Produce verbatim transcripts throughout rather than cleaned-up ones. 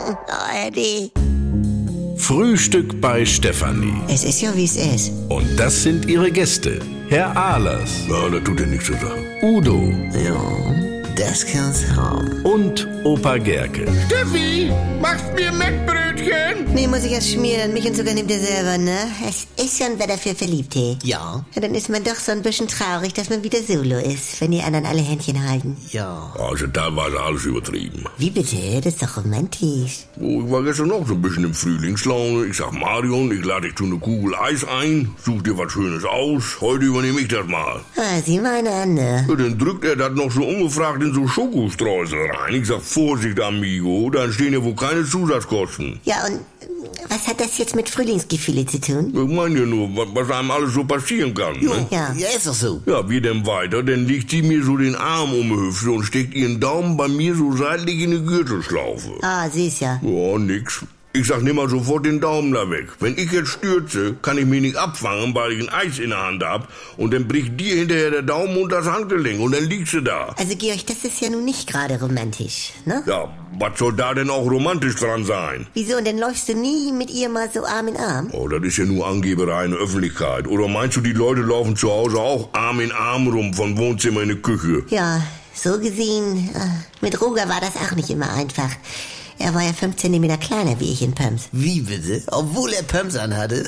A R D. Frühstück bei Stefanie. Es ist ja, wie es ist. Und das sind ihre Gäste. Herr Ahlers. Ja, das tut ja nichts zu sagen. Udo. Ja, das kann's haben. Und Opa Gerke. Steffi, machst mir Mettbrötchen? Nee, muss ich erst schmieren. Milch und Zucker nimmt ihr selber, ne? Es ist schon Wetter für Verliebte. Ja. Ja, dann ist man doch so ein bisschen traurig, dass man wieder solo ist, wenn die anderen alle Händchen halten. Ja. Also teilweise alles übertrieben. Wie bitte? Das ist doch romantisch. Oh, ich war gestern auch so ein bisschen im Frühlingslaune. Ich sag, Marion, ich lade dich zu einer Kugel Eis ein. Such dir was Schönes aus. Heute übernehme ich das mal. Ah, sieh mal an, ne? Ja, dann drückt er das noch so ungefragt in so Schokostreusel rein. Ich sag, Vorsicht, Amigo, da entstehen ja wohl keine Zusatzkosten. Ja, und was hat das jetzt mit Frühlingsgefühle zu tun? Ich meine ja nur, was, was einem alles so passieren kann. Ne? Ja. Ja, ist doch so. Ja, wie denn weiter? Dann legt sie mir so den Arm um die Hüfte und steckt ihren Daumen bei mir so seitlich in die Gürtelschlaufe. Ah, süß ja. Ja, nix. Ich sag, nimm mal sofort den Daumen da weg. Wenn ich jetzt stürze, kann ich mich nicht abfangen, weil ich ein Eis in der Hand hab. Und dann bricht dir hinterher der Daumen und das Handgelenk und dann liegst du da. Also Georg, das ist ja nun nicht gerade romantisch, ne? Ja, was soll da denn auch romantisch dran sein? Wieso, und dann läufst du nie mit ihr mal so Arm in Arm? Oh, das ist ja nur Angeberei in der Öffentlichkeit. Oder meinst du, die Leute laufen zu Hause auch Arm in Arm rum von Wohnzimmer in die Küche? Ja, so gesehen, äh, mit Roger war das auch nicht immer einfach. Er war ja fünf Zentimeter kleiner wie ich in Pumps. Wie bitte? Obwohl er Pumps anhatte.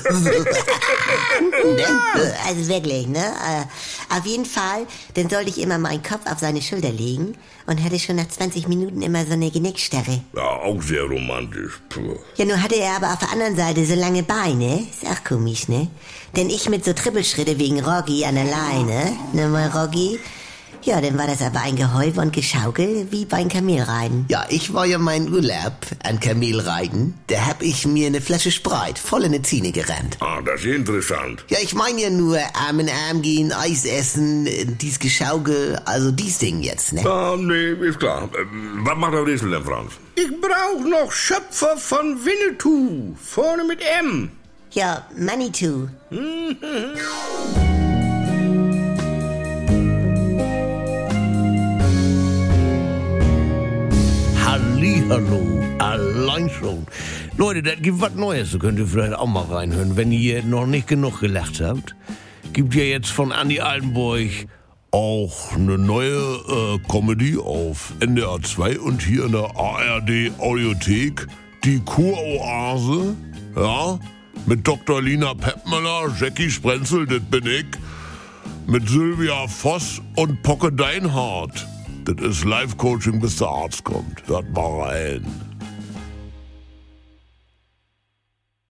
Also wirklich, ne? Äh, auf jeden Fall, dann sollte ich immer meinen Kopf auf seine Schulter legen und hatte schon nach zwanzig Minuten immer so eine Genickstarre. Ja, auch sehr romantisch. Puh. Ja, nun hatte er aber auf der anderen Seite so lange Beine. Ist auch komisch, ne? Denn ich mit so Trippelschritte wegen Roggi an der Leine. Ne, mal Roggi? Ja, dann war das aber ein Gehäufe und Geschaukel wie beim Kamelreiten. Ja, ich war ja mein Urlaub an Kamelreiten. Da hab ich mir eine Flasche Spreit voll in die Zähne gerammt. Ah, das ist interessant. Ja, ich meine ja nur Arm in Arm gehen, Eis essen, dies Geschaukel, also dies Ding jetzt, ne? Ah, nee, ist klar. Äh, was macht der Rätsel denn, Franz? Ich brauch noch Schöpfer von Winnetou. Vorne mit M. Ja, Manitou. Hallihallo, allein schon. Leute, das gibt was Neues, da könnt ihr vielleicht auch mal reinhören, wenn ihr noch nicht genug gelacht habt. Gibt ja jetzt von Andi Altenburg auch eine neue äh, Comedy auf N D R zwei und hier in der A R D Audiothek, die Kuroase, ja, mit Doktor Lina Peppmüller, Jackie Sprenzel, das bin ich, mit Sylvia Voss und Pocke Deinhardt. Das ist Live-Coaching, bis der Arzt kommt. Hört mal rein.